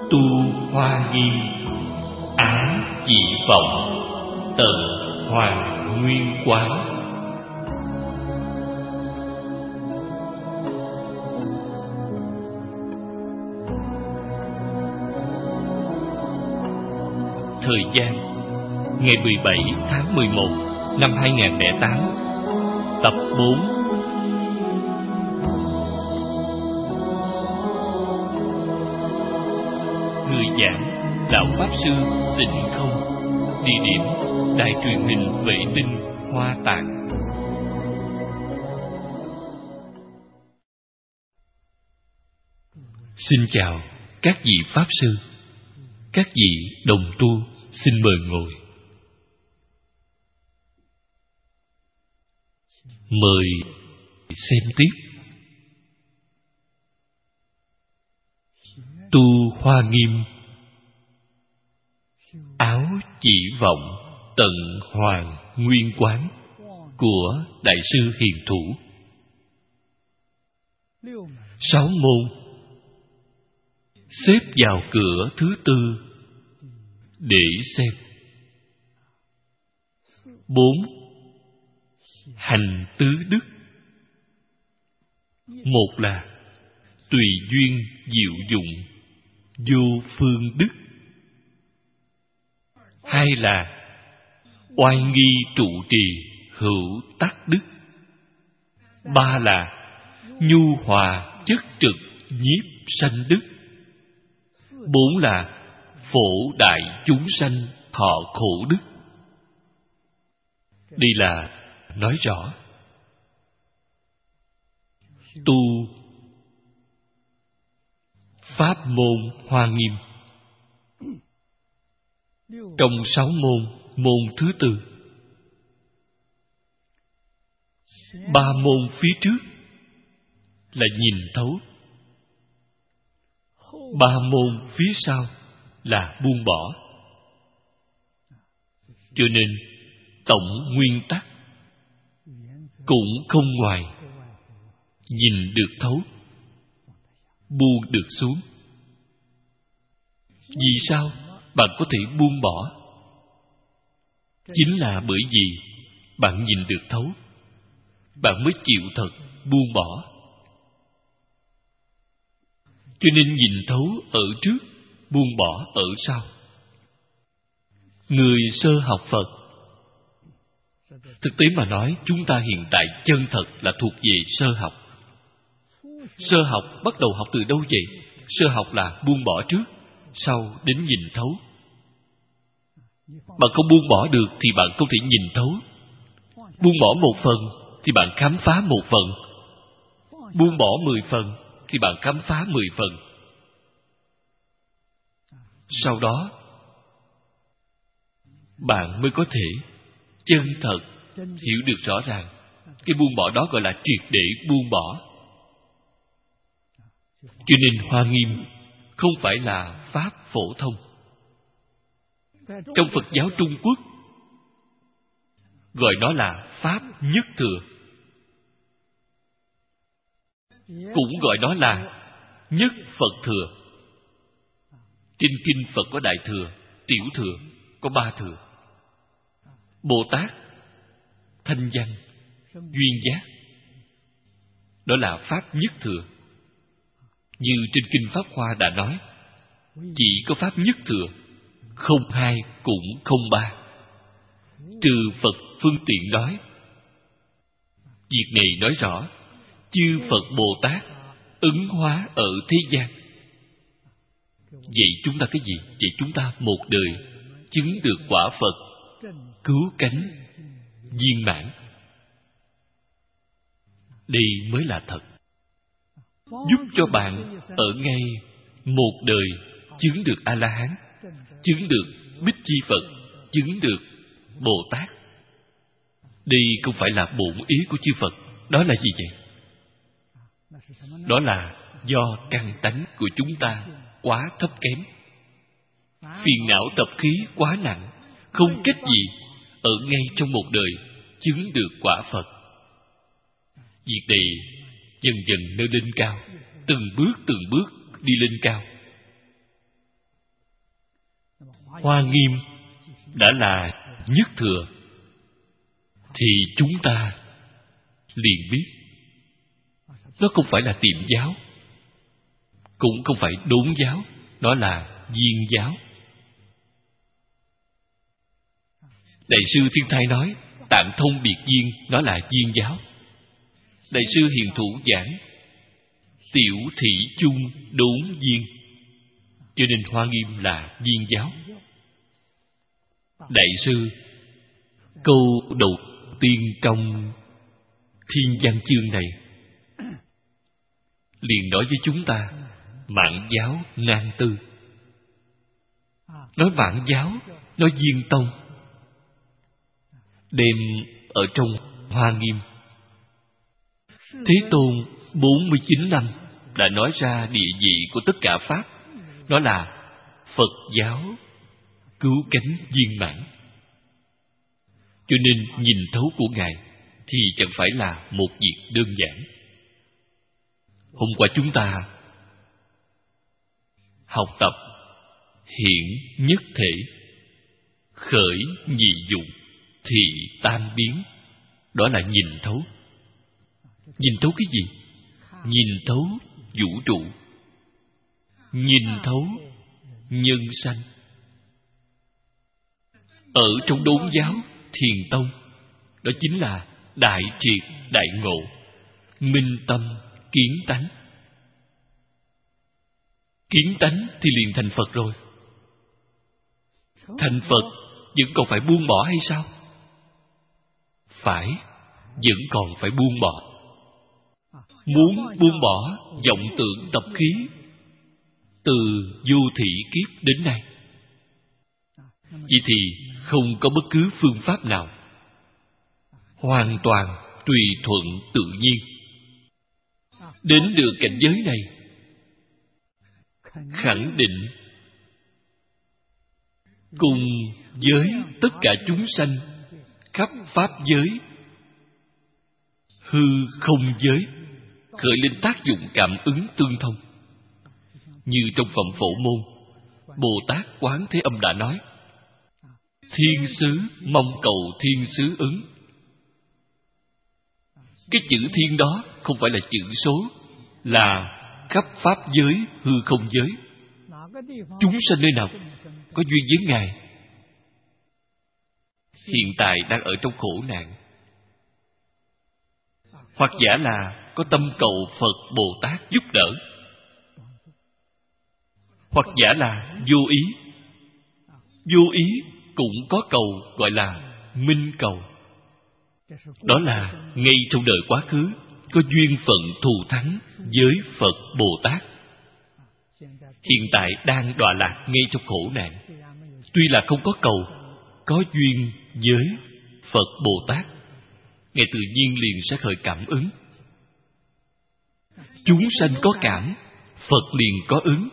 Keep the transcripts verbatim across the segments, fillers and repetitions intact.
Tu hoa nghiêm, ái dị vọng, tận hoàng nguyên quán. Thời gian ngày mười bảy tháng mười một năm hai nghìn không trăm lẻ tám. Tập bốn. Người giảng Lão Pháp Sư Tịnh Không. Địa điểm Đài truyền hình vệ tinh Hoa Tạng. Xin chào các vị Pháp Sư, các vị đồng tu, xin mời ngồi. Mời xem tiếp. Tu hoa nghiêm, áo chỉ vọng, tận hoàng nguyên quán của Đại sư Hiền Thủ. Sáu môn xếp vào cửa thứ tư để xem. Bốn, hành tứ đức. Một là tùy duyên diệu dụng, vô phương đức. Hai là oai nghi trụ trì, hữu tắc đức. Ba là nhu hòa chất trực, nhiếp sanh đức. Bốn là phổ đại chúng sanh, thọ khổ đức. Đây là nói rõ tu pháp môn hoa nghiêm. Trong sáu môn, môn thứ tư, ba môn phía trước là nhìn thấu, ba môn phía sau là buông bỏ. Cho nên tổng nguyên tắc cũng không ngoài nhìn được thấu, buông được xuống. Vì sao bạn có thể buông bỏ? Chính là bởi vì bạn nhìn được thấu, bạn mới chịu thật buông bỏ. Cho nên nhìn thấu ở trước, buông bỏ ở sau. Người sơ học Phật, thực tế mà nói, chúng ta hiện tại chân thật là thuộc về sơ học. Sơ học bắt đầu học từ đâu vậy? Sơ học là buông bỏ trước, sau đến nhìn thấu. Bạn không buông bỏ được thì bạn không thể nhìn thấu. Buông bỏ một phần thì bạn khám phá một phần. Buông bỏ mười phần thì bạn khám phá mười phần. Sau đó bạn mới có thể chân thật hiểu được rõ ràng. Cái buông bỏ đó gọi là triệt để buông bỏ. Cho nên hoa nghiêm không phải là pháp phổ thông. Trong Phật giáo Trung Quốc gọi nó là pháp nhất thừa, cũng gọi nó là nhất Phật thừa. Trên kinh Phật có đại thừa, tiểu thừa, có ba thừa. Bồ Tát, thanh văn, duyên giác, đó là pháp nhất thừa. Như trên kinh Pháp Hoa đã nói, chỉ có pháp nhất thừa, không hai cũng không ba. Trừ Phật phương tiện nói. Việc này nói rõ chư Phật Bồ Tát ứng hóa ở thế gian. Vậy chúng ta cái gì? Vậy chúng ta một đời chứng được quả Phật, cứu cánh viên mãn. Đây mới là thật. Giúp cho bạn ở ngay một đời chứng được A-la-hán, chứng được Bích Chi Phật, chứng được Bồ Tát. Đây không phải là bổn ý của chư Phật. Đó là gì vậy? Đó là do căn tánh của chúng ta quá thấp kém, phiền não tập khí quá nặng, không cách gì ở ngay trong một đời chứng được quả Phật. Việc này dần dần nâng lên cao, từng bước từng bước đi lên cao. Hoa Nghiêm đã là nhất thừa, thì chúng ta liền biết nó không phải là tiệm giáo, cũng không phải đốn giáo, nó là viên giáo. Đại sư Thiên Thai nói Tạng Thông Biệt Viên, nó là viên giáo. Đại sư Hiền Thủ giảng Tiểu Thị Chung Đốn Viên, cho nên Hoa Nghiêm là viên giáo. Đại sư câu đầu tiên trong Thiên Văn chương này liền nói với chúng ta Mạn giáo nan tư. Nói Mạn giáo, nói Viên Tông, đem ở trong Hoa Nghiêm. Thế Tôn bốn mươi chín năm đã nói ra địa vị của tất cả Pháp. Nó là Phật giáo cứu cánh viên mãn. Cho nên nhìn thấu của Ngài thì chẳng phải là một việc đơn giản. Hôm qua chúng ta học tập hiện nhất thể, khởi nhị dụng, thì tam biến. Đó là nhìn thấu. Nhìn thấu cái gì? Nhìn thấu vũ trụ, nhìn thấu nhân sanh. Ở trong đốn giáo Thiền Tông, đó chính là đại triệt đại ngộ, minh tâm kiến tánh. Kiến tánh thì liền thành Phật rồi. Thành Phật vẫn còn phải buông bỏ hay sao? Phải, vẫn còn phải buông bỏ. Muốn buông bỏ vọng tưởng tập khí từ vô thị kiếp đến nay, vậy thì không có bất cứ phương pháp nào, hoàn toàn tùy thuận tự nhiên. Đến được cảnh giới này, khẳng định cùng với tất cả chúng sanh khắp pháp giới, hư không giới khởi lên tác dụng cảm ứng tương thông. Như trong phẩm Phổ Môn, Bồ Tát Quán Thế Âm đã nói: thiên xứ mong cầu thiên xứ ứng. Cái chữ thiên đó không phải là chữ số, là khắp pháp giới, hư không giới. Chúng sanh nơi nào có duyên với Ngài, hiện tại đang ở trong khổ nạn, hoặc giả là có tâm cầu Phật Bồ Tát giúp đỡ, hoặc giả là vô ý. Vô ý cũng có cầu, gọi là minh cầu. Đó là ngay trong đời quá khứ có duyên phận thù thắng với Phật Bồ Tát, hiện tại đang đọa lạc ngay trong khổ nạn. Tuy là không có cầu, có duyên với Phật Bồ Tát, Ngài tự nhiên liền sẽ khởi cảm ứng. Chúng sanh có cảm, Phật liền có ứng.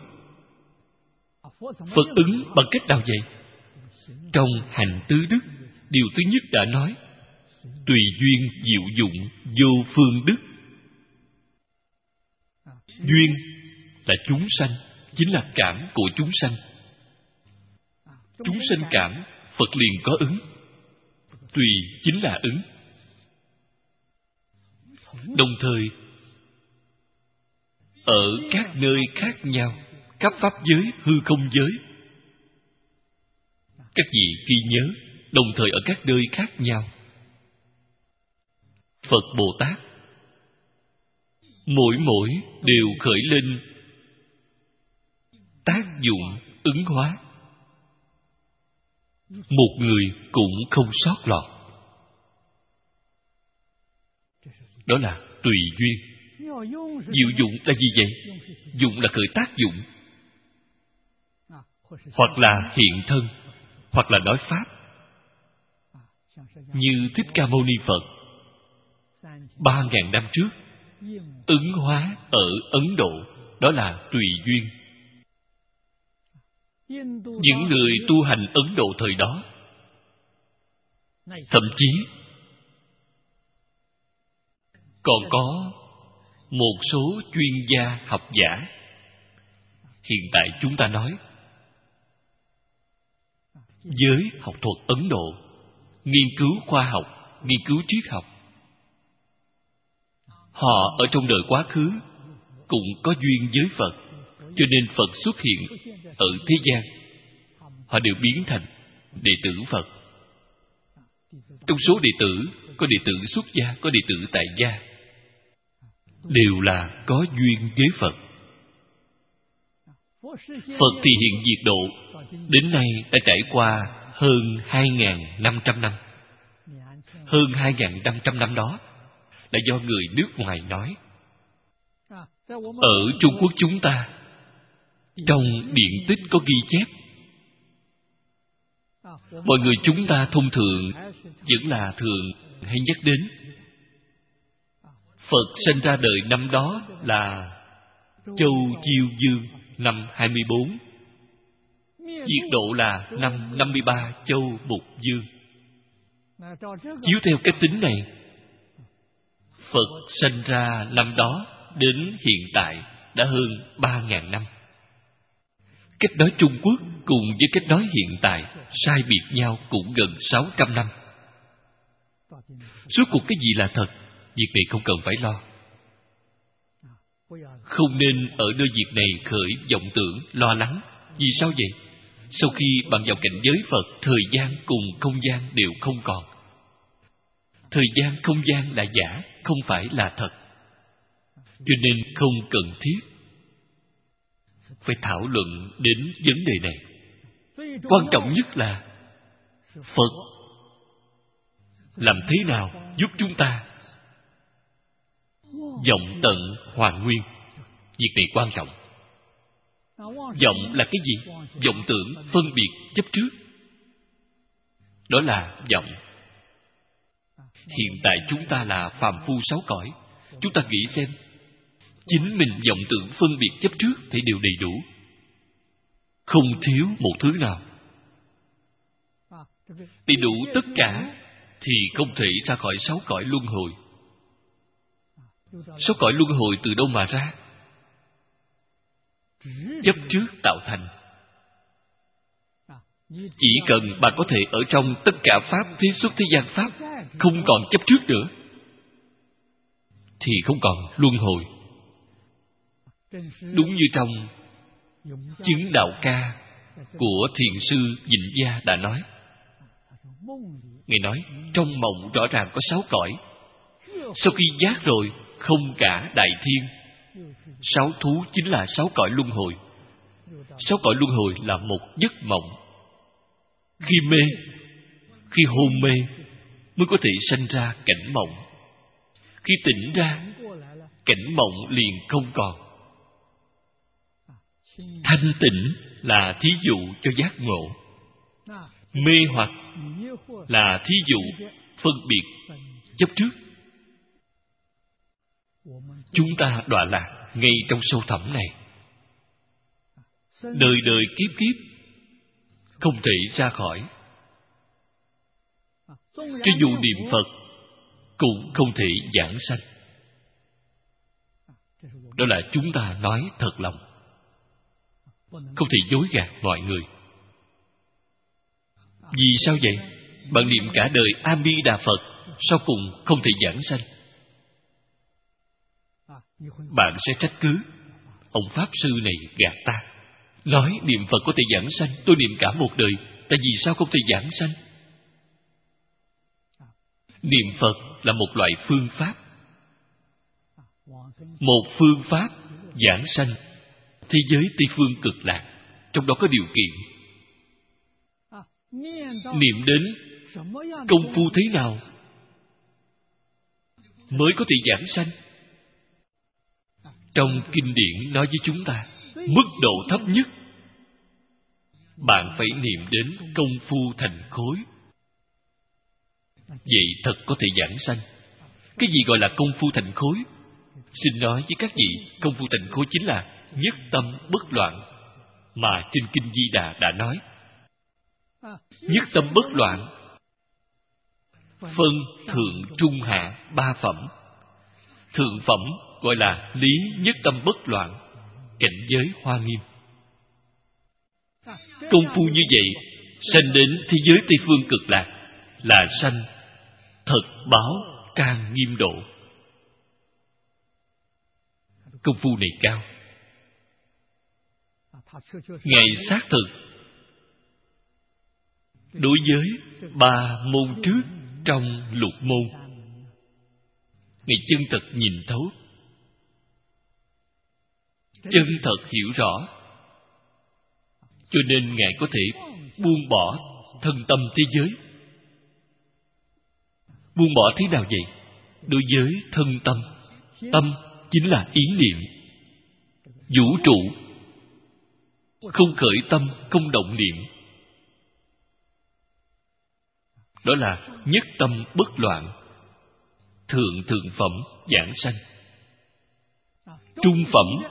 Phật ứng bằng cách nào vậy? Trong hành tứ đức, điều thứ nhất đã nói: tùy duyên diệu dụng vô phương đức. Duyên là chúng sanh, chính là cảm của chúng sanh. Chúng sanh cảm, Phật liền có ứng. Tùy chính là ứng. Đồng thời, ở các nơi khác nhau, khắp pháp giới, hư không giới, các vị ghi nhớ, đồng thời ở các nơi khác nhau, Phật Bồ Tát mỗi mỗi đều khởi lên tác dụng ứng hóa, một người cũng không sót lọt. Đó là tùy duyên. Diệu dụng là gì vậy? Dụng là khởi tác dụng, hoặc là hiện thân, hoặc là nói pháp. Như Thích Ca Mâu Ni Phật ba ngàn năm trước ứng hóa ở Ấn Độ, đó là tùy duyên. Những người tu hành Ấn Độ thời đó, thậm chí còn có một số chuyên gia học giả. Hiện tại chúng ta nói giới học thuật Ấn Độ, nghiên cứu khoa học, nghiên cứu triết học. Họ ở trong đời quá khứ cũng có duyên với Phật, cho nên Phật xuất hiện ở thế gian, họ đều biến thành đệ tử Phật. Trong số đệ tử, có đệ tử xuất gia, có đệ tử tại gia, đều là có duyên với Phật. Phật thì hiện diệt độ, đến nay đã trải qua hơn hai nghìn năm trăm năm. Hơn hai nghìn năm trăm năm đó là do người nước ngoài nói. Ở Trung Quốc chúng ta, trong điển tích có ghi chép, mọi người chúng ta thông thường vẫn là thường hay nhắc đến Phật sinh ra đời năm đó là Châu Chiêu Dương năm hai mươi bốn, diệt độ là năm năm mươi ba Châu Mục Dương. Chiếu theo cách tính này, Phật sinh ra năm đó đến hiện tại đã hơn ba ngàn năm. Cách nói Trung Quốc cùng với cách nói hiện tại sai biệt nhau cũng gần sáu trăm năm. Suốt cuộc cái gì là thật, việc này không cần phải lo. Không nên ở nơi việc này khởi vọng tưởng, lo lắng. Vì sao vậy? Sau khi bạn vào cảnh giới Phật, thời gian cùng không gian đều không còn. Thời gian, không gian là giả, không phải là thật. Cho nên không cần thiết phải thảo luận đến vấn đề này. Quan trọng nhất là Phật làm thế nào giúp chúng ta vọng tận hoàn nguyên. Việc này quan trọng. Vọng là cái gì? Vọng tưởng, phân biệt, chấp trước. Đó là vọng. Hiện tại chúng ta là phàm phu sáu cõi. Chúng ta nghĩ xem, chính mình vọng tưởng, phân biệt, chấp trước thì đều đầy đủ, không thiếu một thứ nào. Đầy đủ tất cả thì không thể ra khỏi sáu cõi luân hồi. Sáu cõi luân hồi từ đâu mà ra? Chấp trước tạo thành. Chỉ cần bạn có thể ở trong tất cả pháp, thế xuất thế gian pháp, không còn chấp trước nữa, thì không còn luân hồi. Đúng như trong chứng đạo ca của thiền sư Vịnh Gia đã nói. Ngài nói, trong mộng rõ ràng có sáu cõi. Sau khi giác rồi, không cả đại thiên. Sáu thú chính là sáu cõi luân hồi. Sáu cõi luân hồi là một giấc mộng. Khi mê, khi hôn mê, mới có thể sanh ra cảnh mộng. Khi tỉnh ra, cảnh mộng liền không còn. Thanh tịnh là thí dụ cho giác ngộ. Mê hoặc là thí dụ phân biệt, chấp trước. Chúng ta đọa lạc ngay trong sâu thẳm này. Đời đời kiếp kiếp không thể ra khỏi. Cho dù niệm Phật cũng không thể giảng sanh. Đó là chúng ta nói thật lòng, không thể dối gạt mọi người. Vì sao vậy? Bạn niệm cả đời A Di Đà Phật, sau cùng không thể giảng sanh. Bạn sẽ trách cứ, ông Pháp Sư này gạt ta. Nói niệm Phật có thể giảng sanh, tôi niệm cả một đời, tại vì sao không thể giảng sanh? Niệm Phật là một loại phương pháp. Một phương pháp giảng sanh thế giới Tây Phương Cực Lạc, trong đó có điều kiện. Niệm đến công phu thế nào mới có thể giảng sanh? Trong kinh điển nói với chúng ta, mức độ thấp nhất bạn phải niệm đến công phu thành khối. Vậy thật có thể giảng sanh. Cái gì gọi là công phu thành khối? Xin nói với các vị, công phu thành khối chính là nhất tâm bất loạn mà trên kinh Di Đà đã nói. Nhất tâm bất loạn, phân thượng trung hạ ba phẩm. Thượng phẩm gọi là lý nhất tâm bất loạn, cảnh giới Hoa Nghiêm. Công phu như vậy sanh đến thế giới Tây Phương Cực Lạc là sanh thật báo Can Nghiêm Độ. Công phu này cao. Ngài xác thực đối với ba môn trước trong lục môn, Ngài chân thật nhìn thấu, chân thật hiểu rõ, cho nên Ngài có thể buông bỏ thân tâm thế giới. Buông bỏ thế nào vậy? Đối với thân tâm, tâm chính là ý niệm. Vũ trụ không khởi tâm, không động niệm, đó là nhất tâm bất loạn, thượng thượng phẩm giảng sanh. Trung phẩm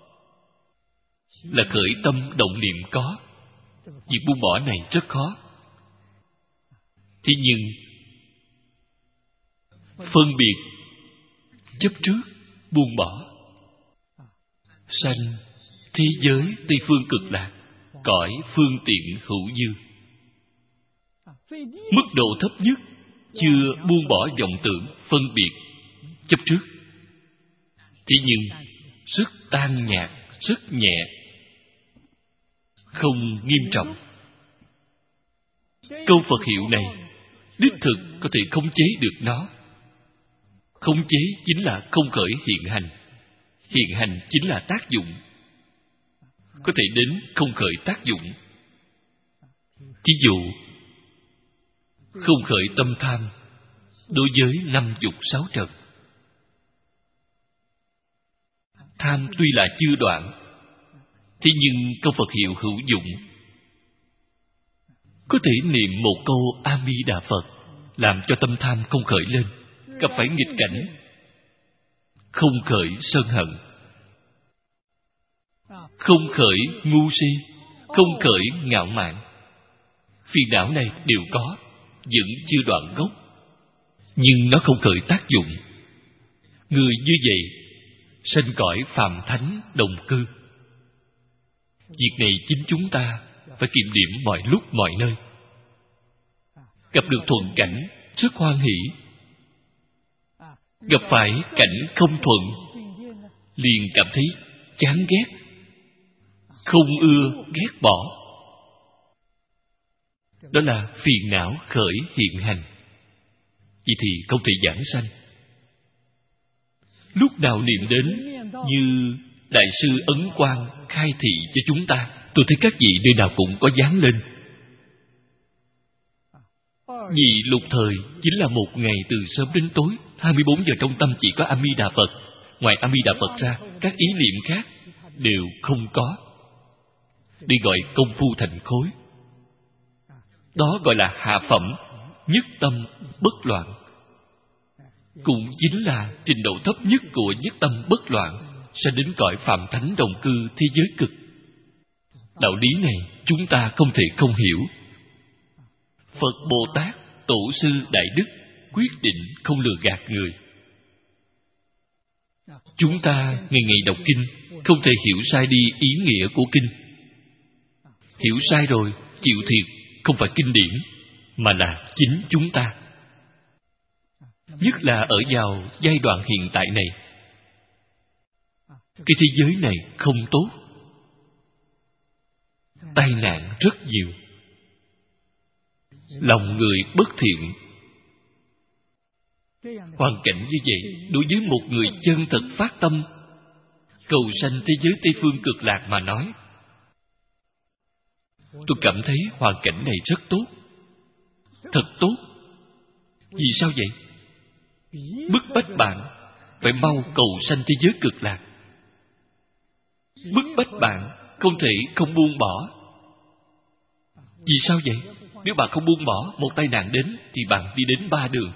là khởi tâm động niệm có. Việc buông bỏ này rất khó. Thế nhưng phân biệt chấp trước buông bỏ, sanh thế giới Tây Phương Cực Lạc, cõi phương tiện hữu dư. Mức độ thấp nhất chưa buông bỏ vọng tưởng phân biệt chấp trước, thế nhưng rất tan nhạt, rất nhẹ, không nghiêm trọng. Câu Phật hiệu này đích thực có thể khống chế được nó. Khống chế chính là không khởi hiện hành. Hiện hành chính là tác dụng. Có thể đến không khởi tác dụng. Ví dụ, không khởi tâm tham đối với năm dục sáu trần. Tham tuy là chưa đoạn, thế nhưng câu Phật hiệu hữu dụng. Có thể niệm một câu A Di Đà Phật làm cho tâm tham không khởi lên. Gặp phải nghịch cảnh, không khởi sân hận, không khởi ngu si, không khởi ngạo mạn. Phiền não này đều có, vẫn chưa đoạn gốc, nhưng nó không khởi tác dụng. Người như vậy sanh cõi phàm thánh đồng cư. Việc này chính chúng ta phải kiểm điểm mọi lúc mọi nơi. Gặp được thuận cảnh rất hoan hỷ, gặp phải cảnh không thuận liền cảm thấy chán ghét, không ưa, ghét bỏ. Đó là phiền não khởi hiện hành. Vậy thì không thể giảng sanh. Lúc nào niệm đến như Đại sư Ấn Quang khai thị cho chúng ta, tôi thấy các vị nơi nào cũng có dán lên. Vì lục thời chính là một ngày từ sớm đến tối, hai mươi bốn giờ trong tâm chỉ có A Di Đà Phật. Ngoài A Di Đà Phật ra, các ý niệm khác đều không có. Đi gọi công phu thành khối. Đó gọi là hạ phẩm, nhất tâm bất loạn. Cũng chính là trình độ thấp nhất của nhất tâm bất loạn, sẽ đến cõi phàm thánh đồng cư thế giới cực. Đạo lý này chúng ta không thể không hiểu. Phật Bồ Tát, Tổ sư Đại Đức quyết định không lừa gạt người. Chúng ta ngày ngày đọc kinh, không thể hiểu sai đi ý nghĩa của kinh. Hiểu sai rồi, chịu thiệt không phải kinh điển, mà là chính chúng ta. Nhất là ở vào giai đoạn hiện tại này, cái thế giới này không tốt, tai nạn rất nhiều, lòng người bất thiện. Hoàn cảnh như vậy, đối với một người chân thật phát tâm cầu sanh thế giới Tây Phương Cực Lạc mà nói, tôi cảm thấy hoàn cảnh này rất tốt, thật tốt. Vì sao vậy? Bức bách bạn phải mau cầu sanh thế giới Cực Lạc. Bức bách bạn không thể không buông bỏ. Vì sao vậy? Nếu bạn không buông bỏ, một tai nạn đến thì bạn đi đến ba đường.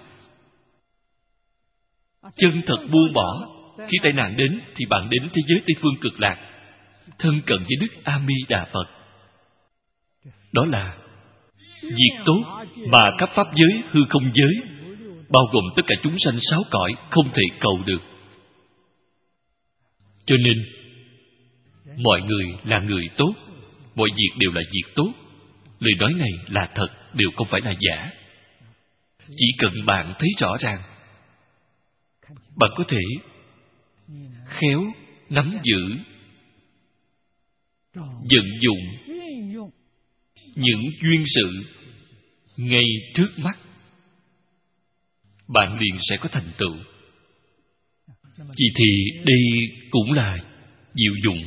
Chân thật buông bỏ, khi tai nạn đến thì bạn đến thế giới Tây Phương Cực Lạc, thân cận với Đức A Di Đà Phật. Đó là việc tốt mà khắp pháp giới, hư không giới, bao gồm tất cả chúng sanh sáu cõi không thể cầu được. Cho nên mọi người là người tốt, mọi việc đều là việc tốt. lời nói này là thật, đều không phải là giả. Chỉ cần bạn thấy rõ ràng, bạn có thể khéo nắm giữ, vận dụng những duyên sự ngay trước mắt, bạn liền sẽ có thành tựu. Vì thì đây cũng là diệu dụng.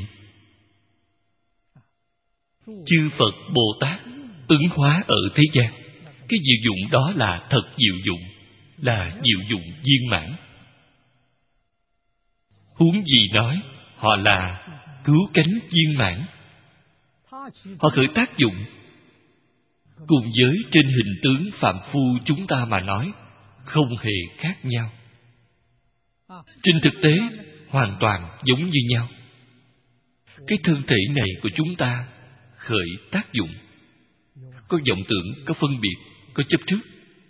Chư Phật Bồ Tát ứng hóa ở thế gian, cái diệu dụng đó là thật diệu dụng, là diệu dụng viên mãn. Huống gì nói họ là cứu cánh viên mãn. Họ khởi tác dụng cùng với trên hình tướng phàm phu chúng ta mà nói không hề khác nhau. Trên thực tế hoàn toàn giống như nhau. Cái thân thể này của chúng ta khởi tác dụng, có vọng tưởng, có phân biệt, có chấp trước.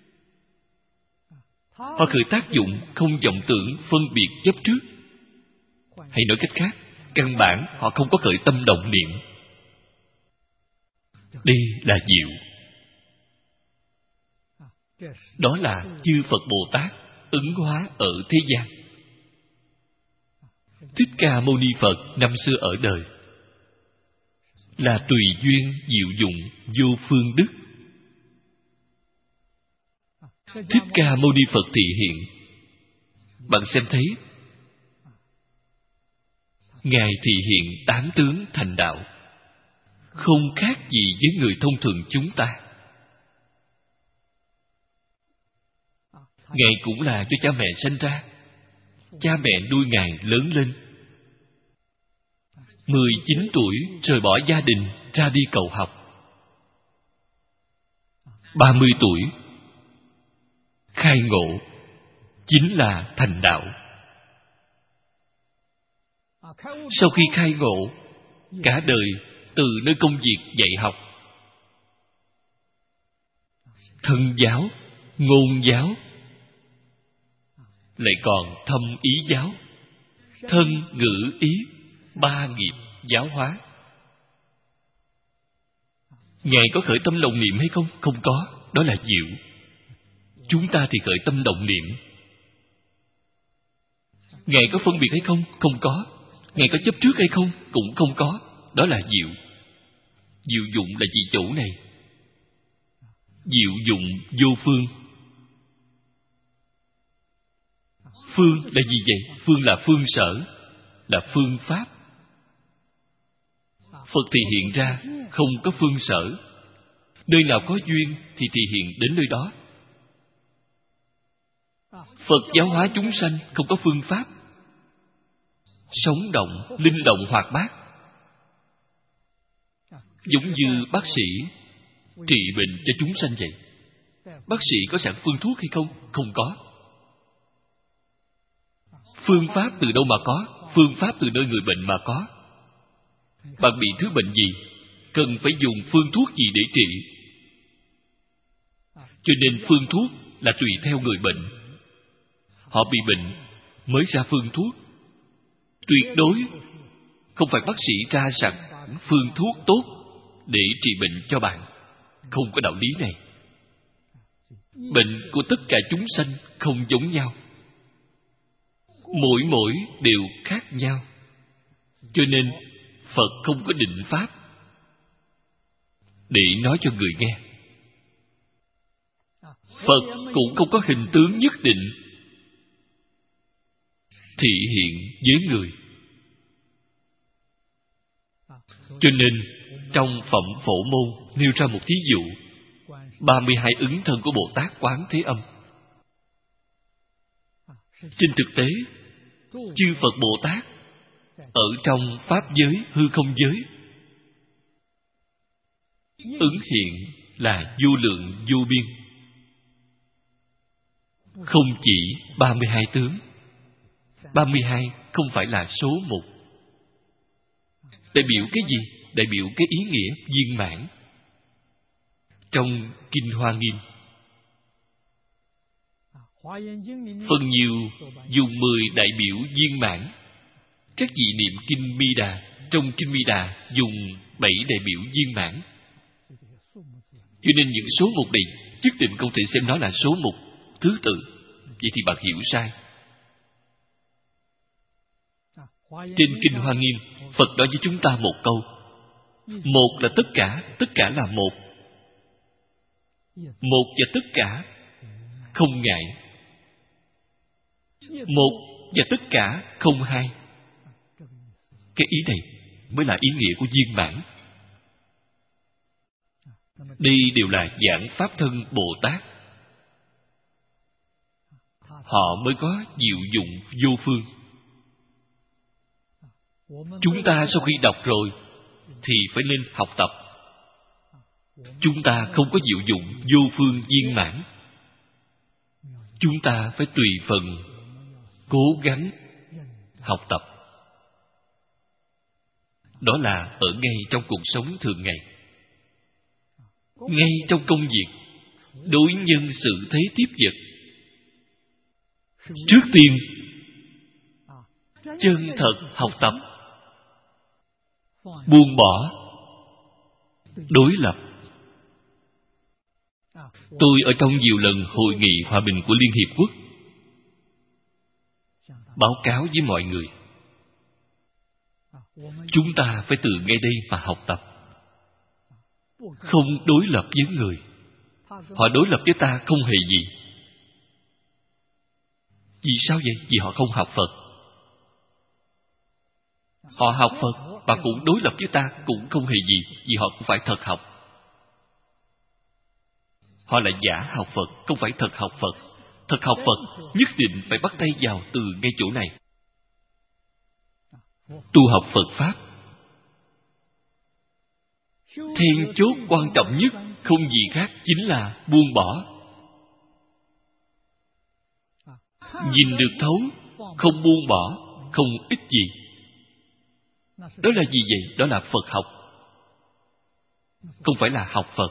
Họ khởi tác dụng không vọng tưởng, phân biệt, chấp trước. Hay nói cách khác, căn bản họ không có khởi tâm động niệm. Đây là diệu. Đó là chư Phật Bồ Tát ứng hóa ở thế gian. Thích Ca Mâu Ni Phật năm xưa ở đời là tùy duyên diệu dụng vô phương đức. Thích Ca Mâu Ni Phật thị hiện, bạn xem thấy Ngài thị hiện tám tướng thành đạo, không khác gì với người thông thường chúng ta. Ngài cũng là cho cha mẹ sinh ra, cha mẹ nuôi Ngài lớn lên. mười chín tuổi rời bỏ gia đình ra đi cầu học. ba mươi tuổi khai ngộ, chính là thành đạo. Sau khi khai ngộ, cả đời từ nơi công việc dạy học, thân giáo, ngôn giáo, lại còn thâm ý giáo, thân ngữ ý, ba nghiệp giáo hóa. Ngài có khởi tâm đồng niệm hay không? Không có. Đó là diệu. Chúng ta thì khởi tâm động niệm. Ngài có phân biệt hay không? Không có. Ngài có chấp trước hay không? Cũng không có. Đó là diệu. Diệu dụng là gì chỗ này? Diệu dụng vô phương. Phương là gì vậy? Phương là phương sở, là phương pháp. Phật thì hiện ra không có phương sở. Nơi nào có duyên thì thì hiện đến nơi đó. Phật giáo hóa chúng sanh không có phương pháp, sống động, linh động, hoạt bát. Giống như bác sĩ trị bệnh cho chúng sanh vậy. Bác sĩ có sẵn phương thuốc hay không? Không có. Phương pháp từ đâu mà có? Phương pháp từ nơi người bệnh mà có. Bạn bị thứ bệnh gì, cần phải dùng phương thuốc gì để trị? Cho nên phương thuốc là tùy theo người bệnh. Họ bị bệnh mới ra phương thuốc. Tuyệt đối không phải bác sĩ ra sẵn phương thuốc tốt để trị bệnh cho bạn. Không có đạo lý này. Bệnh của tất cả chúng sanh không giống nhau, mỗi mỗi đều khác nhau. Cho nên Phật không có định pháp để nói cho người nghe. Phật cũng không có hình tướng nhất định thị hiện với người. Cho nên trong Phẩm Phổ Môn nêu ra một thí dụ ba mươi hai ứng thân của Bồ Tát Quán Thế Âm. Trên thực tế, chư Phật Bồ Tát ở trong pháp giới, hư không giới ứng hiện là vô lượng vô biên, không chỉ ba mươi hai tướng. Ba mươi hai không phải là số một. Đại biểu cái gì? Đại biểu cái ý nghĩa viên mãn. Trong Kinh Hoa Nghiêm, phần nhiều dùng mười đại biểu viên mãn. Các vị niệm Kinh Mi Đà, trong Kinh Mi Đà dùng bảy đại biểu viên mãn. Cho nên những số mục này nhất định không thể xem nó là số mục thứ tự. Vậy thì bạn hiểu sai. Trên Kinh Hoa Nghiêm, Phật nói với chúng ta một câu: một là tất cả, tất cả là một. Một và tất cả không ngại. Một và tất cả không hai. Cái ý này mới là ý nghĩa của viên mãn. Đây đều là giảng Pháp thân Bồ Tát. Họ mới có diệu dụng vô phương. Chúng ta sau khi đọc rồi thì phải nên học tập. Chúng ta không có diệu dụng vô phương viên mãn. Chúng ta phải tùy phần cố gắng học tập. Đó là ở ngay trong cuộc sống thường ngày, ngay trong công việc, đối nhân xử thế tiếp vật. Trước tiên chân thật học tập, buông bỏ đối lập. Tôi ở trong nhiều lần hội nghị hòa bình của Liên Hiệp Quốc báo cáo với mọi người, chúng ta phải từ ngay đây mà học tập. Không đối lập với người. Họ đối lập với ta không hề gì. Vì sao vậy? Vì họ không học Phật. Họ học Phật và cũng đối lập với ta cũng không hề gì, vì họ cũng phải thật học. Họ là giả học Phật, không phải thật học Phật. Thật học Phật nhất định phải bắt tay vào từ ngay chỗ này. Tu học Phật Pháp, then chốt quan trọng nhất không gì khác chính là buông bỏ. Nhìn được thấu, không buông bỏ, không ích gì. Đó là gì vậy? Đó là Phật học, không phải là học Phật.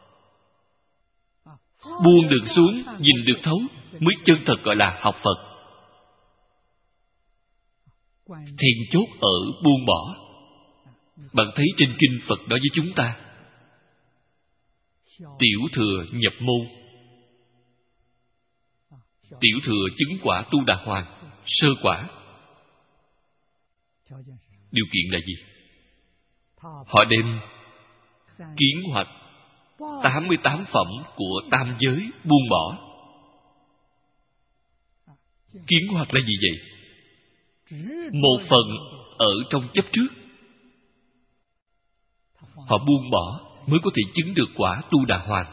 Buông được xuống, nhìn được thấu mới chân thật gọi là học Phật. Then chốt ở buông bỏ. Bạn thấy trên kinh Phật nói với chúng ta: tiểu thừa nhập môn. Tiểu thừa chứng quả Tu Đà Hoàng, sơ quả. Điều kiện là gì? Họ đem kiến hoạch tám mươi tám phẩm của tam giới buông bỏ. Kiến hoạch là gì vậy? Một phần ở trong chấp trước. Họ buông bỏ mới có thể chứng được quả Tu Đà Hoàng.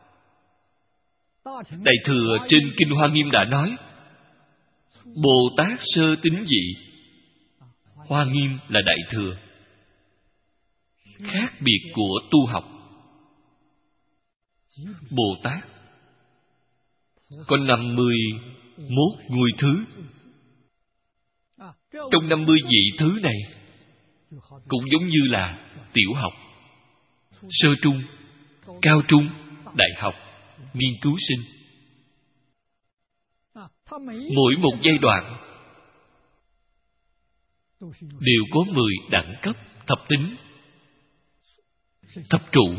Đại thừa trên Kinh Hoa Nghiêm đã nói: Bồ Tát sơ tín dị. Hoa Nghiêm là đại thừa. Khác biệt của tu học. Bồ Tát có năm mươi mốt ngôi thứ. Trong năm mươi vị thứ này cũng giống như là tiểu học, sơ trung, cao trung, đại học, nghiên cứu sinh. Mỗi một giai đoạn đều có mười đẳng cấp thập tính, thập trụ,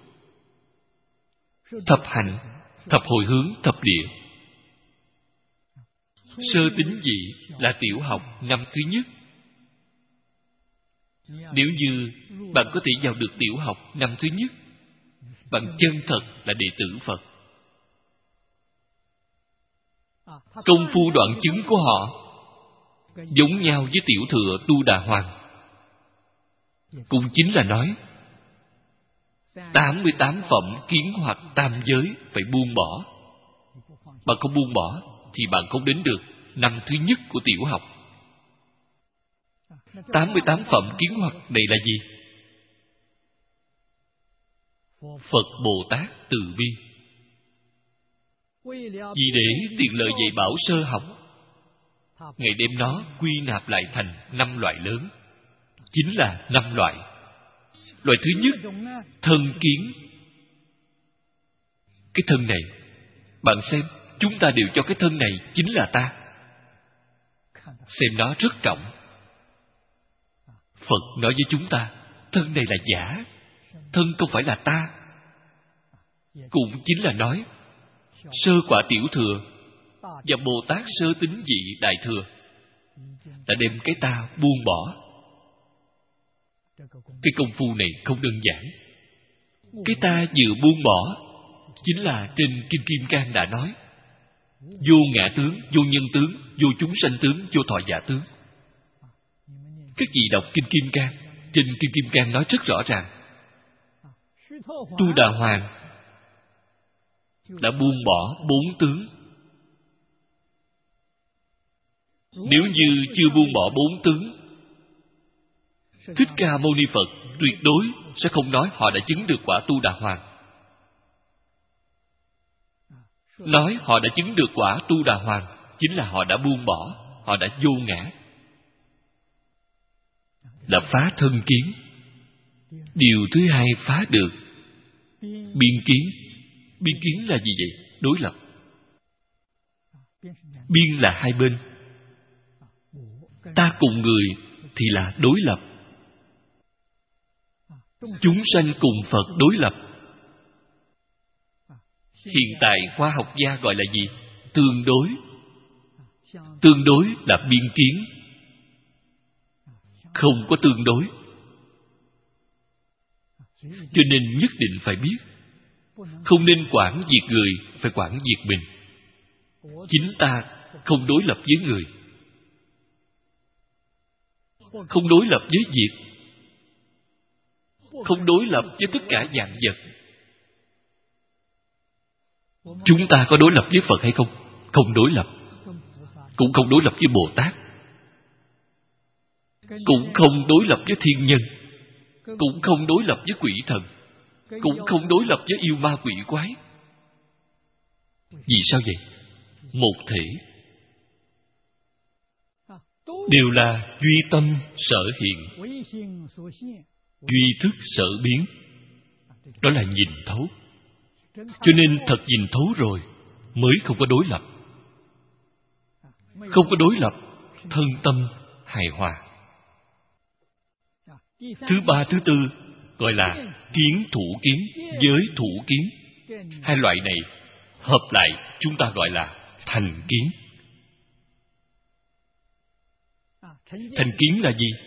thập hạnh, thập hồi hướng, thập địa. Sơ tín dị là tiểu học năm thứ nhất. Nếu như bạn có thể vào được tiểu học năm thứ nhất, bạn chân thật là đệ tử Phật. Công phu đoạn chứng của họ giống nhau với tiểu thừa Tu Đà Hoàng. Cũng chính là nói tám mươi tám phẩm kiến hoặc tam giới phải buông bỏ. Bạn không buông bỏ thì bạn không đến được năm thứ nhất của tiểu học. tám mươi tám phẩm kiến hoặc này là gì? Phật Bồ Tát từ bi. Vì để tiện lợi dạy bảo sơ học, Ngài đem nó quy nạp lại thành năm loại lớn. Chính là năm loại. Loại thứ nhất, thân kiến. Cái thân này, bạn xem, chúng ta đều cho cái thân này chính là ta. Xem nó rất trọng. Phật nói với chúng ta, thân này là giả, thân không phải là ta. cũng chính là nói sơ quả tiểu thừa và Bồ Tát sơ tín vị đại thừa đã đem cái ta buông bỏ. Cái công phu này không đơn giản. Cái ta vừa buông bỏ chính là trên Kinh Kim Cang đã nói vô ngã tướng, vô nhân tướng, vô chúng sanh tướng, vô thọ giả tướng. Các vị đọc Kinh Kim Cang, trên Kinh Kim Cang nói rất rõ ràng. Tu Đà Hoàng đã buông bỏ bốn tướng. Nếu như chưa buông bỏ bốn tướng, Thích Ca Mâu Ni Phật tuyệt đối sẽ không nói họ đã chứng được quả Tu Đà Hoàng. Nói họ đã chứng được quả Tu Đà Hoàng chính là họ đã buông bỏ, họ đã vô ngã, là phá thân kiến. Điều thứ hai phá được biên kiến. Biên kiến là gì vậy? Đối lập. Biên là hai bên, ta cùng người thì là đối lập, chúng sanh cùng Phật đối lập. Hiện tại khoa học gia gọi là gì? Tương đối. Tương đối là biên kiến. Không có tương đối. Cho nên nhất định phải biết, không nên quản việc người, phải quản việc mình. Chính ta không đối lập với người, không đối lập với việc, không đối lập với tất cả vạn vật. Chúng ta có đối lập với Phật hay không? Không đối lập. Cũng không đối lập với Bồ Tát, cũng không đối lập với thiên nhân, cũng không đối lập với quỷ thần, cũng không đối lập với yêu ma quỷ quái. Vì sao vậy? Một thể, đều là duy tâm sở hiện, duy thức sở biến. Đó là nhìn thấu. Cho nên thật nhìn thấu rồi mới không có đối lập. Không có đối lập, thân tâm hài hòa. Thứ ba, thứ tư gọi là kiến thủ kiến, giới thủ kiến. Hai loại này hợp lại chúng ta gọi là thành kiến. Thành kiến là gì?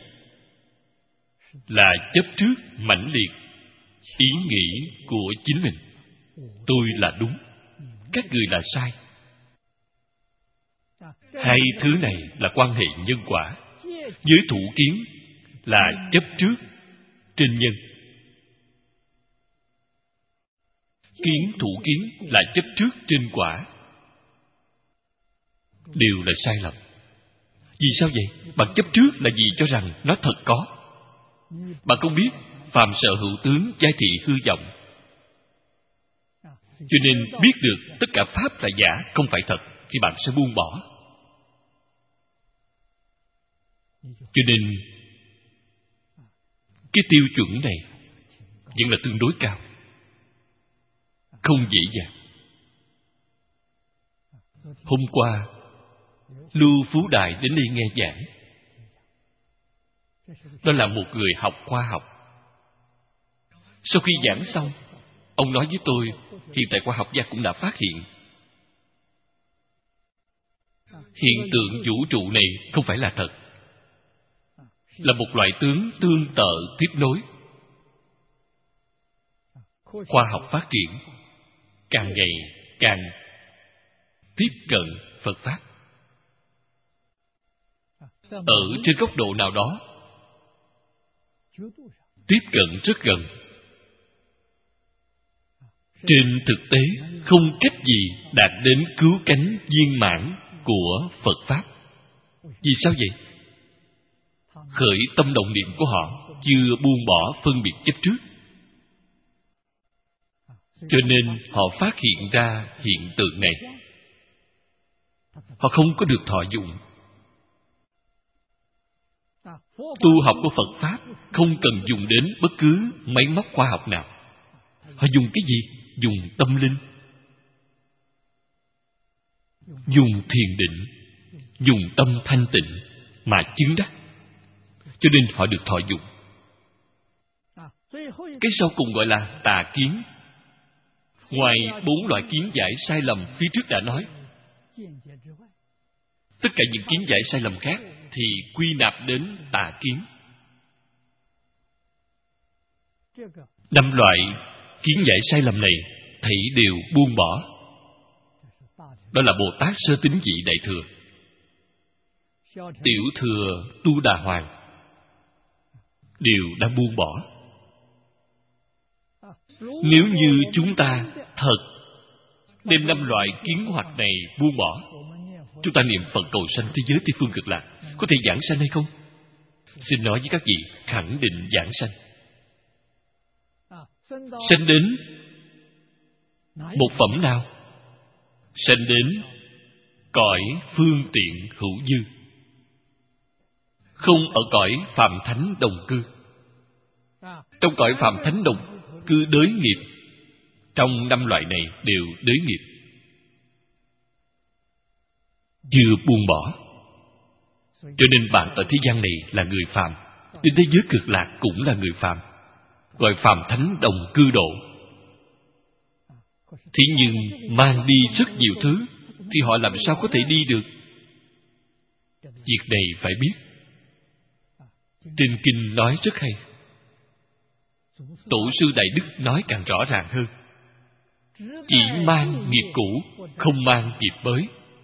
Là chấp trước mãnh liệt ý nghĩ của chính mình. Tôi là đúng, các người là sai. Hai thứ này là quan hệ nhân quả. Giới thủ kiến là chấp trước trên nhân. Kiến thủ kiến là chấp trước trên quả. Đều là sai lầm. Vì sao vậy? Bạn chấp trước là gì? Cho rằng nó thật có. Bạn không biết phàm sở hữu tướng, giai thị hư vọng. Cho nên biết được tất cả pháp là giả, không phải thật, thì bạn sẽ buông bỏ. Cho nên cái tiêu chuẩn này vẫn là tương đối cao, không dễ dàng. Hôm qua Lưu Phú Đại đến đây nghe giảng. Đó là một người học khoa học. Sau khi giảng xong, ông nói với tôi, hiện tại khoa học gia cũng đã phát hiện hiện tượng vũ trụ này không phải là thật, là một loại tướng tương tự tiếp nối. Khoa học phát triển càng ngày càng tiếp cận Phật Pháp. Ở trên góc độ nào đó tiếp cận rất gần. Trên thực tế không cách gì đạt đến cứu cánh viên mãn của Phật Pháp. Vì sao vậy? Khởi tâm động niệm của họ chưa buông bỏ phân biệt chấp trước, cho nên họ phát hiện ra hiện tượng này. Họ không có được thọ dụng. Tu học của Phật Pháp không cần dùng đến bất cứ máy móc khoa học nào. Họ dùng cái gì? Dùng tâm linh, dùng thiền định, dùng tâm thanh tịnh mà chứng đắc. Cho nên họ được thọ dụng. Cái sau cùng gọi là tà kiến. Ngoài bốn loại kiến giải sai lầm phía trước đã nói, tất cả những kiến giải sai lầm khác thì quy nạp đến tà kiến. Năm loại kiến giải sai lầm này thảy đều buông bỏ. Đó là Bồ Tát Sơ Tín Vị Đại Thừa. Tiểu thừa Tu Đà Hoàng đều đã buông bỏ. Nếu như chúng ta thật đem năm loại kiến hoặc này buông bỏ, chúng ta niệm Phật cầu sanh thế giới Tây Phương Cực Lạc, có thể giảng sanh hay không? Xin nói với các vị, khẳng định giảng sanh. Sanh đến một phẩm nào? Sanh đến cõi phương tiện hữu dư, không ở cõi phàm thánh đồng cư. Trong cõi phàm thánh đồng cư đới nghiệp, trong năm loại này đều đới nghiệp, chưa buông bỏ. Cho nên bạn ở thế gian này là người phàm, đến thế giới Cực Lạc cũng là người phàm, gọi phàm thánh đồng cư độ. Thế nhưng mang đi rất nhiều thứ, thì họ làm sao có thể đi được? Việc này phải biết. Trên kinh nói rất hay. Tổ sư Đại Đức nói càng rõ ràng hơn. Chỉ mang nghiệp cũ, không mang nghiệp mới.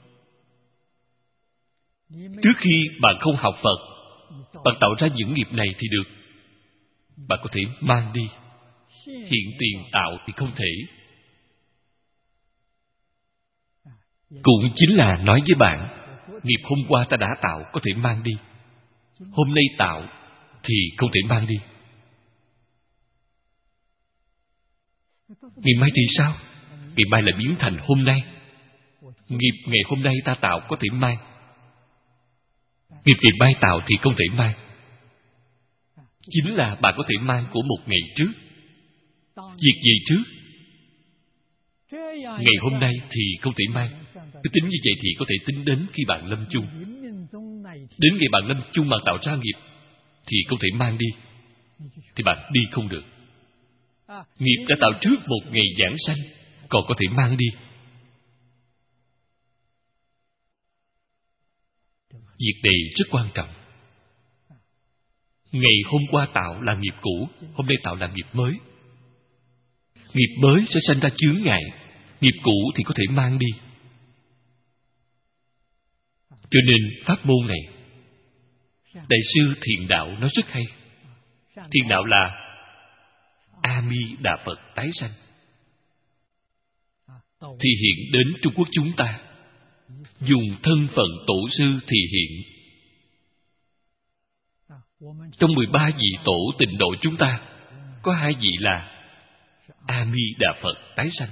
Trước khi bạn không học Phật, bạn tạo ra những nghiệp này thì được, bạn có thể mang đi. Hiện tiền tạo thì không thể. Cũng chính là nói với bạn, nghiệp hôm qua ta đã tạo có thể mang đi, hôm nay tạo thì không thể mang đi. Ngày mai thì sao? Ngày mai lại biến thành hôm nay. Nghiệp ngày hôm nay ta tạo có thể mang, nghiệp ngày mai tạo thì không thể mang. Chính là bạn có thể mang của một ngày trước. Việc gì trước? Ngày hôm nay thì không thể mang. Cứ tính như vậy thì có thể tính đến khi bạn lâm chung. Đến ngày bạn lâm chung bạn tạo ra nghiệp thì không thể mang đi, thì bạn đi không được. Nghiệp đã tạo trước một ngày giảng sanh, còn có thể mang đi. Việc này rất quan trọng. Ngày hôm qua tạo là nghiệp cũ, hôm nay tạo là nghiệp mới. Nghiệp mới sẽ sanh ra chướng ngại, nghiệp cũ thì có thể mang đi. Cho nên pháp môn này, Đại sư Thiền Đạo nói rất hay. Thiền Đạo là A Di Đà Phật tái sanh, thì hiện đến Trung Quốc chúng ta, dùng thân phận tổ sư thì hiện. Trong mười ba vị tổ tịnh độ chúng ta, có hai vị là A Di Đà Phật tái sanh.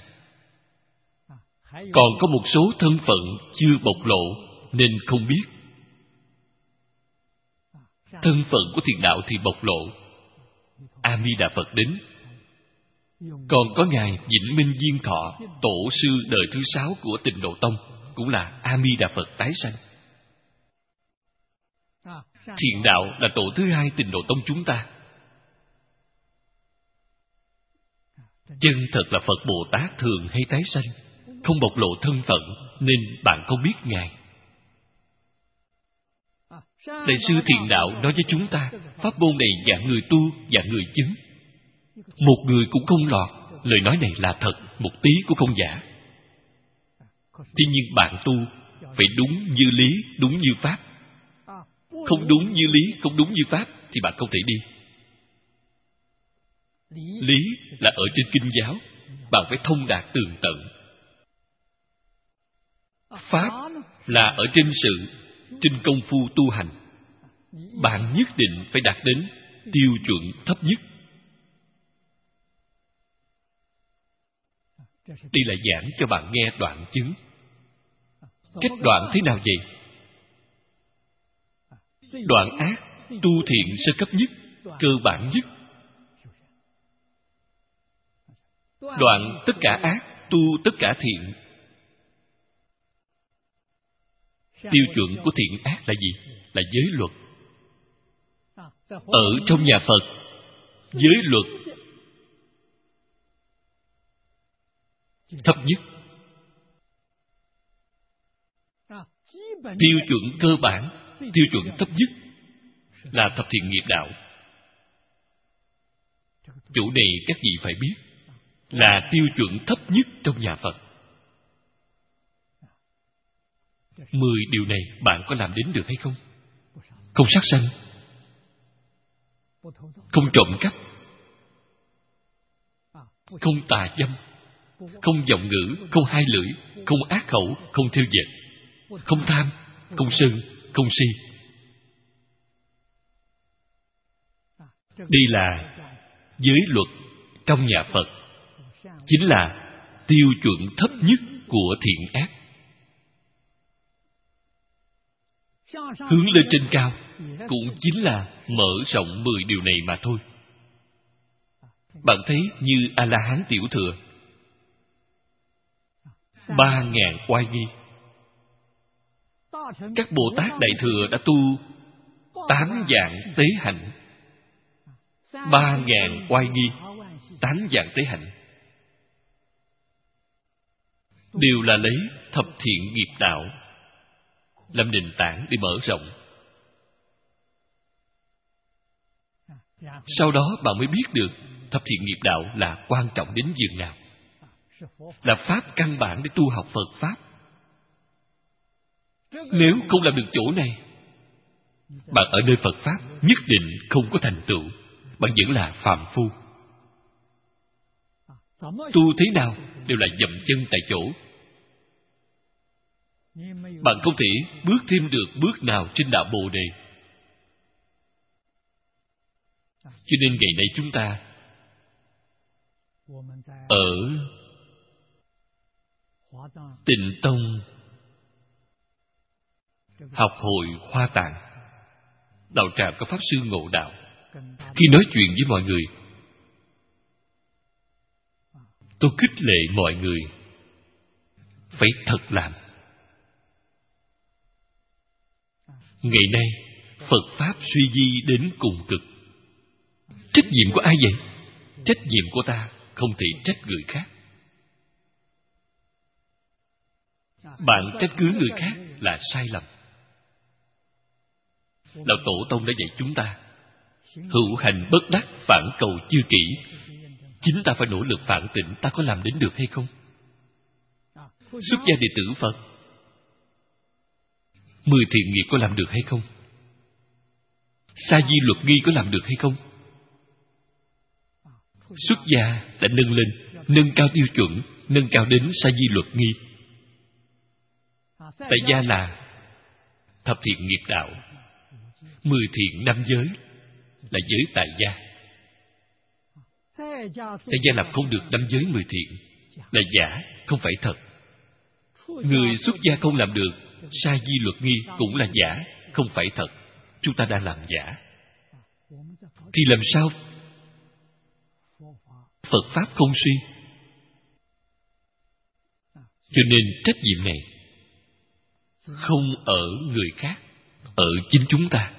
Còn có một số thân phận chưa bộc lộ nên không biết. Thân phận của Thiền Đạo thì bộc lộ, A Di Đà Phật đến. Còn có ngài Vĩnh Minh Viên Thọ, tổ sư đời thứ sáu của Tịnh Độ Tông, cũng là A Di Đà Phật tái sanh. Thiền Đạo là tổ thứ hai Tịnh Độ Tông chúng ta. Chân thật là Phật Bồ Tát thường hay tái sanh, không bộc lộ thân phận nên bạn không biết ngài. Đại sư Thiền Đạo nói với chúng ta, pháp môn này dạng người tu, dạng người chứng. Một người cũng không lọt. Lời nói này là thật, một tí cũng không giả. Tuy nhiên bạn tu phải đúng như lý, đúng như pháp. Không đúng như lý, không đúng như pháp thì bạn không thể đi. Lý là ở trên kinh giáo, bạn phải thông đạt tường tận. Pháp là ở trên sự, trên công phu tu hành. Bạn nhất định phải đạt đến tiêu chuẩn thấp nhất. Đây là giảng cho bạn nghe đoạn chứng. Cách đoạn thế nào vậy? Đoạn ác, tu thiện sơ cấp nhất, cơ bản nhất. Đoạn tất cả ác, tu tất cả thiện. Tiêu chuẩn của thiện ác là gì? Là giới luật. Ở trong nhà Phật, giới luật thấp nhất. Tiêu chuẩn cơ bản, tiêu chuẩn thấp nhất là thập thiện nghiệp đạo. Chỗ này các vị phải biết là tiêu chuẩn thấp nhất trong nhà Phật. Mười điều này bạn có làm đến được hay không? Không sát sanh, không trộm cắp, không tà dâm, không vọng ngữ, không hai lưỡi, không ác khẩu, không thêu dệt, không tham, không sân, không si. Đây là giới luật trong nhà Phật, chính là tiêu chuẩn thấp nhất của thiện ác. Hướng lên trên cao cũng chính là mở rộng mười điều này mà thôi. Bạn thấy như A-la-hán tiểu thừa, ba ngàn oai nghi. Các Bồ Tát Đại Thừa đã tu tám vạn tế hạnh. Ba ngàn oai nghi, tám vạn tế hạnh, đều là lấy thập thiện nghiệp đạo làm nền tảng để mở rộng. Sau đó bạn mới biết được thập thiện nghiệp đạo là quan trọng đến giường nào, là pháp căn bản để tu học Phật Pháp. Nếu không làm được chỗ này, bạn ở nơi Phật Pháp nhất định không có thành tựu. Bạn vẫn là phàm phu. Tu thế nào đều là dậm chân tại chỗ. Bạn không thể bước thêm được bước nào trên đạo Bồ Đề. Cho nên ngày nay chúng ta ở Tịnh Tông học hội Hoa Tạng, đạo tràng có Pháp Sư Ngộ Đạo. Khi nói chuyện với mọi người, tôi khích lệ mọi người phải thật làm. Ngày nay Phật Pháp suy di đến cùng cực. Trách nhiệm của ai vậy? Trách nhiệm của ta, không thể trách người khác. Bạn trách cứ người khác là sai lầm. Lão Tổ Tông đã dạy chúng ta hữu hành bất đắc, phản cầu chư kỷ. Chính ta phải nỗ lực phản tỉnh, ta có làm đến được hay không? Xuất gia đệ tử Phật, mười thiện nghiệp có làm được hay không? Sa di luật nghi có làm được hay không? Xuất gia đã nâng lên, nâng cao tiêu chuẩn, nâng cao đến sa di luật nghi. Tại gia là thập thiện nghiệp đạo. Mười thiện năm giới là giới tại gia. Tại gia làm không được năm giới mười thiện là giả, không phải thật. Người xuất gia không làm được sa di luật nghi cũng là giả, không phải thật. Chúng ta đang làm giả, thì làm sao Phật Pháp không suy? Cho nên trách nhiệm này không ở người khác, ở chính chúng ta.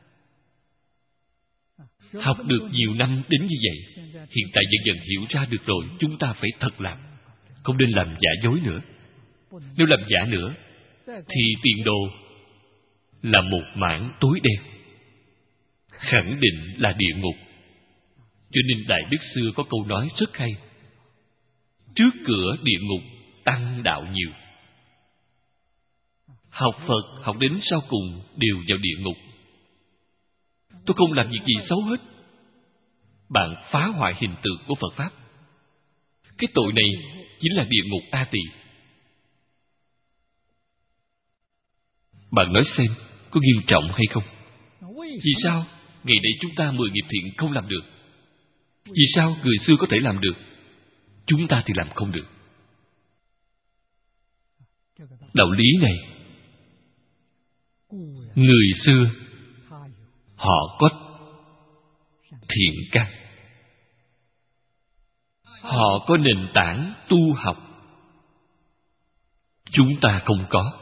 Học được nhiều năm đến như vậy, hiện tại dần dần hiểu ra được rồi, chúng ta phải thật làm, không nên làm giả dối nữa. Nếu làm giả nữa thì tiền đồ là một mảng tối đen, khẳng định là địa ngục. Cho nên Đại Đức xưa có câu nói rất hay: trước cửa địa ngục tăng đạo nhiều. Học Phật học đến sau cùng đều vào địa ngục. Tôi không làm việc gì xấu hết. Bạn phá hoại hình tượng của Phật Pháp. Cái tội này chính là địa ngục A Tỳ. Bạn nói xem có nghiêm trọng hay không? Vì sao ngày nay chúng ta mười nghiệp thiện không làm được? Vì sao người xưa có thể làm được, chúng ta thì làm không được? Đạo lý này, người xưa họ có thiện căn, họ có nền tảng tu học, chúng ta không có.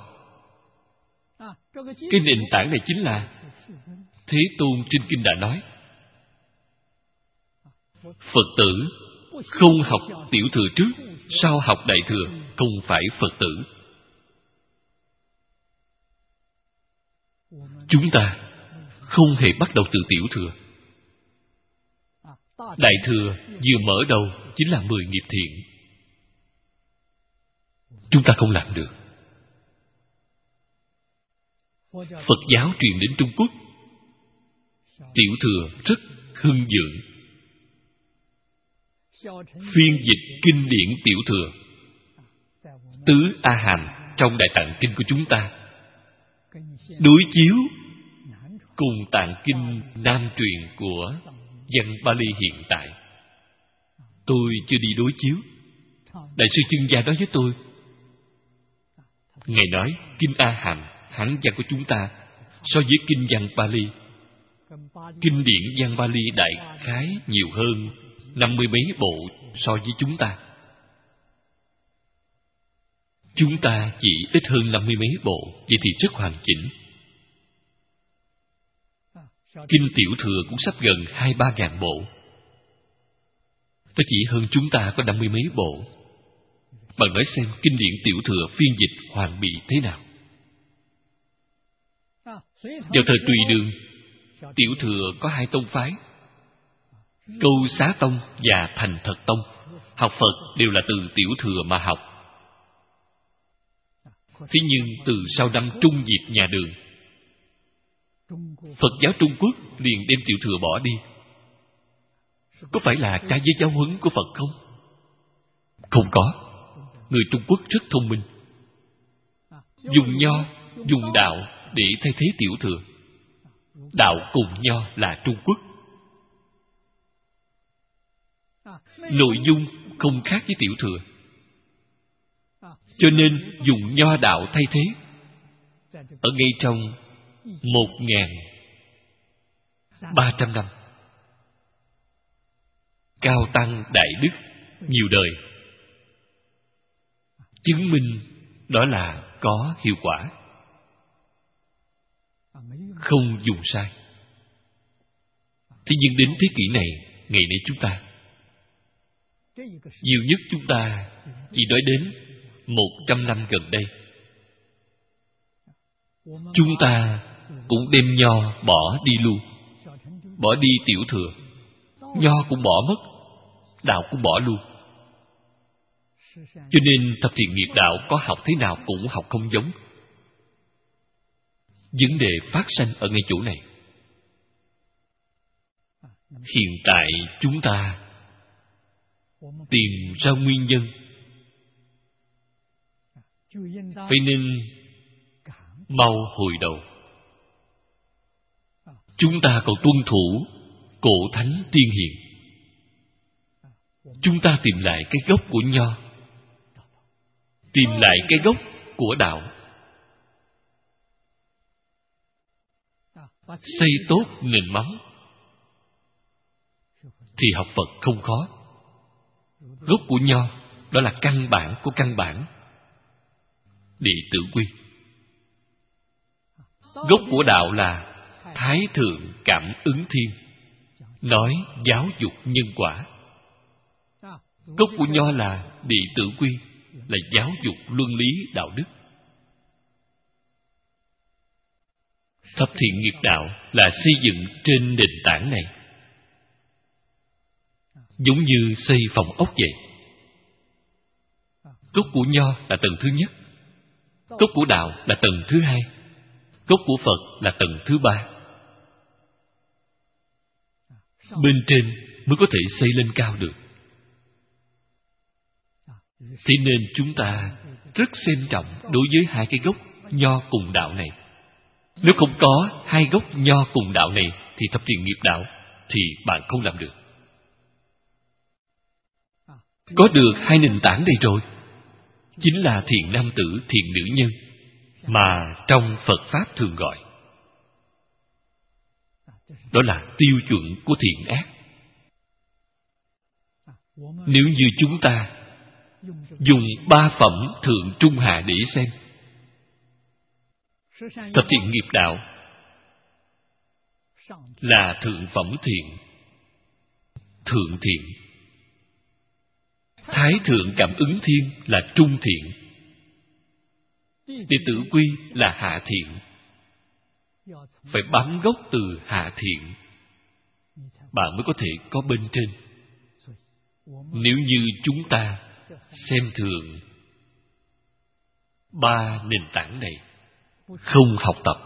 Cái nền tảng này chính là Thế Tôn trên kinh đã nói: Phật tử không học tiểu thừa trước, sau học đại thừa, không phải Phật tử. Chúng ta không hề bắt đầu từ tiểu thừa. Đại thừa vừa mở đầu chính là mười nghiệp thiện. Chúng ta không làm được. Phật giáo truyền đến Trung Quốc, tiểu thừa rất hưng vượng. Phiên dịch kinh điển tiểu thừa Tứ A Hàm trong Đại Tạng Kinh của chúng ta, đối chiếu cùng Tạng Kinh Nam truyền của văn Pali hiện tại. Tôi chưa đi đối chiếu. Đại sư Chân Gia nói với tôi, Ngài nói Kinh A Hàm Hán văn của chúng ta so với kinh văn Pali, kinh điển văn Pali đại khái nhiều hơn năm mươi mấy bộ so với chúng ta. Chúng ta chỉ ít hơn năm mươi mấy bộ, vậy thì rất hoàn chỉnh. Kinh tiểu thừa cũng sắp gần hai ba ngàn bộ, nó chỉ hơn chúng ta có năm mươi mấy bộ. Bạn nói xem kinh điển tiểu thừa phiên dịch hoàn bị thế nào? Vào thời Tùy Đường, tiểu thừa có hai tông phái, Câu Xá Tông và Thành Thật Tông. Học Phật đều là từ tiểu thừa mà học. Thế nhưng từ sau năm Trung Diệt nhà Đường, Phật giáo Trung Quốc liền đem tiểu thừa bỏ đi. Có phải là trái với giáo huấn của Phật không? Không có. Người Trung Quốc rất thông minh, dùng nho, dùng đạo để thay thế tiểu thừa. Đạo cùng nho là Trung Quốc. Nội dung không khác với tiểu thừa, cho nên dùng nho đạo thay thế. Ở ngay trong một ngàn ba trăm năm, cao tăng đại đức nhiều đời, chứng minh đó là có hiệu quả, không dùng sai. Thế nhưng đến thế kỷ này, ngày nay chúng ta nhiều nhất chúng ta chỉ nói đến một trăm năm gần đây, chúng ta cũng đem nho bỏ đi luôn, bỏ đi tiểu thừa. Nho cũng bỏ mất, đạo cũng bỏ luôn. Cho nên thập thiện nghiệp đạo có học thế nào cũng học không giống. Vấn đề phát sanh ở ngay chỗ này. Hiện tại chúng ta tìm ra nguyên nhân, vậy nên mau hồi đầu. Chúng ta còn tuân thủ cổ thánh tiên hiền. Chúng ta tìm lại cái gốc của nho, tìm lại cái gốc của đạo, xây tốt nền móng, thì học Phật không khó. Gốc của nho đó là căn bản của căn bản, đệ tử quy. Gốc của đạo là Thái Thượng Cảm Ứng Thiên, nói giáo dục nhân quả. Gốc của nho là đệ tử quy, là giáo dục luân lý đạo đức. Thập thiện nghiệp đạo là xây dựng trên nền tảng này, giống như xây phòng ốc vậy. Gốc của nho là tầng thứ nhất, gốc của đạo là tầng thứ hai, gốc của Phật là tầng thứ ba. Bên trên mới có thể xây lên cao được. Thế nên chúng ta rất xem trọng đối với hai cái gốc nho cùng đạo này. Nếu không có hai gốc nho cùng đạo này thì thập thiện nghiệp đạo thì bạn không làm được. Có được hai nền tảng đây rồi, chính là thiện nam tử, thiện nữ nhân mà trong Phật Pháp thường gọi. Đó là tiêu chuẩn của thiện ác. Nếu như chúng ta dùng ba phẩm thượng trung hạ để xem, thập thiện nghiệp đạo là thượng phẩm thiện, thượng thiện. Thái thượng cảm ứng thiên là trung thiện, đệ tử quy là hạ thiện. Phải bám gốc từ hạ thiện, bạn mới có thể có bên trên. Nếu như chúng ta xem thường ba nền tảng này, không học tập,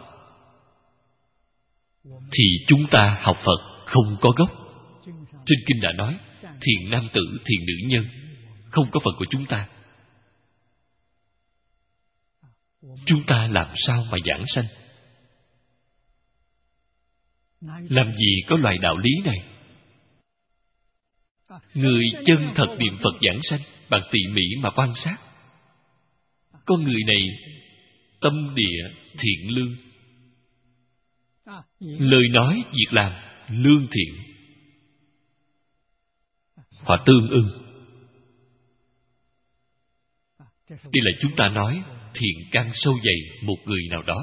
thì chúng ta học Phật không có gốc. Trên kinh đã nói, thiện nam tử, thiện nữ nhân, không có phần của chúng ta. Chúng ta làm sao mà giảng sanh? Làm gì có loại đạo lý này? Người chân thật niệm Phật giảng sanh, bạn tỉ mỉ mà quan sát. Con người này tâm địa thiện lương, lời nói, việc làm lương thiện, họ tương ưng. Đây là chúng ta nói thiện căn sâu dày một người nào đó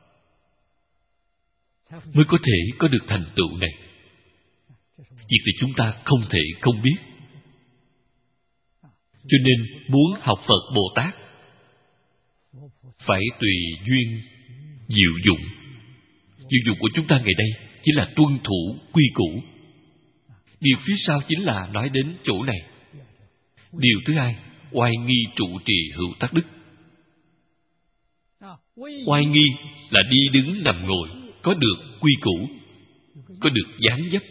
mới có thể có được thành tựu này. Việc thì chúng ta không thể không biết. Cho nên muốn học Phật Bồ Tát phải tùy duyên diệu dụng. Diệu dụng của chúng ta ngày đây chỉ là tuân thủ quy củ. Điều phía sau chính là nói đến chỗ này. Điều thứ hai, oai nghi trụ trì hữu tác đức. Oai nghi là đi đứng nằm ngồi có được quy củ, có được dáng dấp.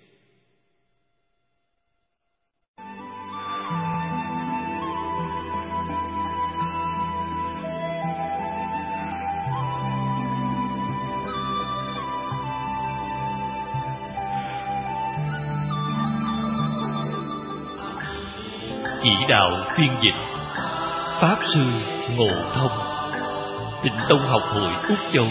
Chỉ đạo phiên dịch Pháp Sư Ngộ Thông, Tịnh Tông Học Hội Úc Châu.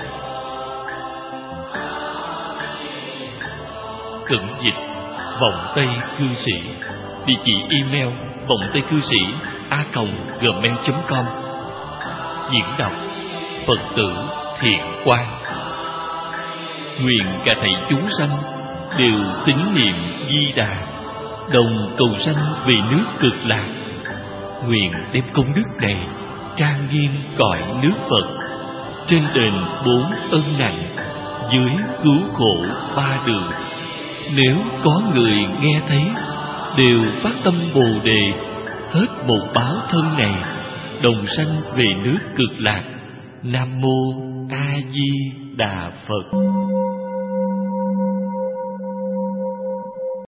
Cẩn dịch Vọng Tây Cư Sĩ. Địa chỉ email vọng tây cư sĩ a còng gmail chấm com. Diễn đọc Phật tử Thiện Quang. Nguyện cả thảy chúng sanh đều tín niệm Di Đà, đồng cầu sanh về nước Cực Lạc. Nguyện đem công đức này trang nghiêm cõi nước Phật, trên đền bốn ân nặng, dưới cứu khổ ba đường. Nếu có người nghe thấy, đều phát tâm Bồ Đề, hết một báo thân này, đồng sanh về nước Cực Lạc. Nam mô A Di Đà Phật.